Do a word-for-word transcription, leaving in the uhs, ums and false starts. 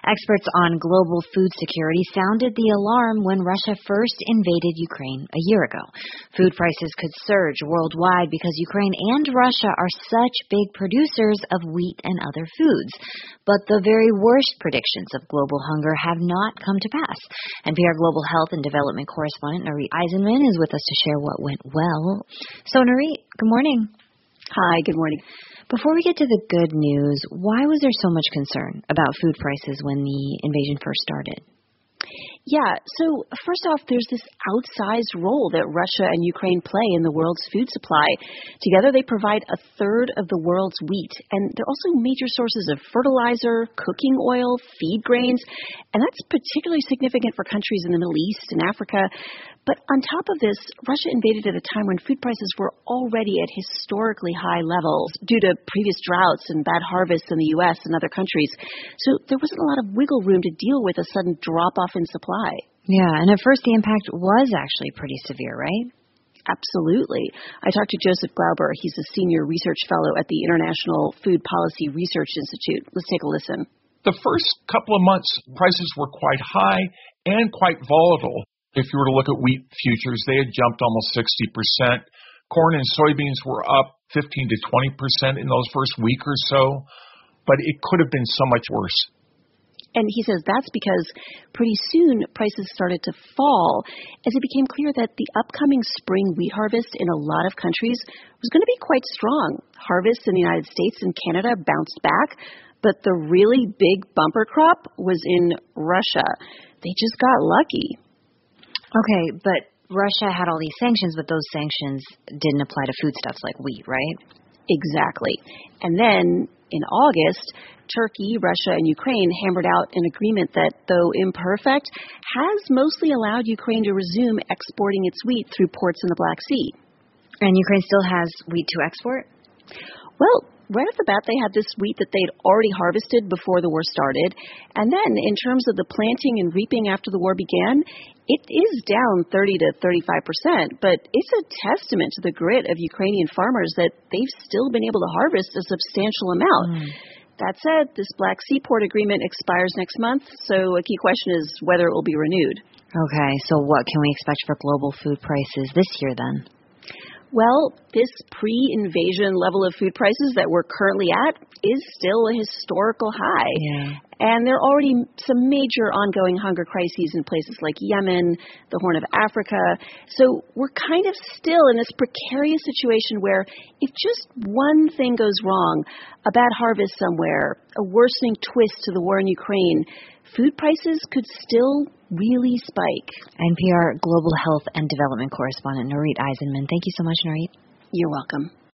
Experts on global food security sounded the alarm when Russia first invaded Ukraine a year ago. Food prices could surge worldwide because Ukraine and Russia are such big producers of wheat and other foods. But the very worst predictions of global hunger have not come to pass. N P R Global Health and Development correspondent Nurit Eisenman is with us to share what went well. So, Nurit, good morning. Hi, good morning. Before we get to the good news, why was there so much concern about food prices when the invasion first started? Yeah, so first off, there's this outsized role that Russia and Ukraine play in the world's food supply. Together, they provide a third of the world's wheat, and they're also major sources of fertilizer, cooking oil, feed grains, and that's particularly significant for countries in the Middle East and Africa. But on top of this, Russia invaded at a time when food prices were already at historically high levels due to previous droughts and bad harvests in the U S and other countries. So there wasn't a lot of wiggle room to deal with a sudden drop-off in supply. Yeah, and at first the impact was actually pretty severe, right? Absolutely. I talked to Joseph Glauber. He's a senior research fellow at the International Food Policy Research Institute. Let's take a listen. The first couple of months, prices were quite high and quite volatile. If you were to look at wheat futures, they had jumped almost sixty percent. Corn and soybeans were up fifteen to twenty percent in those first week or so, but it could have been so much worse. And he says that's because pretty soon prices started to fall as it became clear that the upcoming spring wheat harvest in a lot of countries was going to be quite strong. Harvests in the United States and Canada bounced back, but the really big bumper crop was in Russia. They just got lucky. Okay, but Russia had all these sanctions, but those sanctions didn't apply to foodstuffs like wheat, right? Exactly. And then in August, Turkey, Russia, and Ukraine hammered out an agreement that, though imperfect, has mostly allowed Ukraine to resume exporting its wheat through ports in the Black Sea. And Ukraine still has wheat to export? Well, right off the bat, they had this wheat that they'd already harvested before the war started. And then in terms of the planting and reaping after the war began, it is down thirty to thirty-five percent. But it's a testament to the grit of Ukrainian farmers that they've still been able to harvest a substantial amount. Mm. That said, this Black Sea port agreement expires next month, so a key question is whether it will be renewed. Okay, so what can we expect for global food prices this year then? Well, this pre-invasion level of food prices that we're currently at is still a historical high. Yeah. And there are already some major ongoing hunger crises in places like Yemen, the Horn of Africa. So we're kind of still in this precarious situation where if just one thing goes wrong, a bad harvest somewhere, a worsening twist to the war in Ukraine, food prices could still really spike. N P R Global Health and Development correspondent Nurit Eisenman. Thank you so much, Nurit. You're welcome.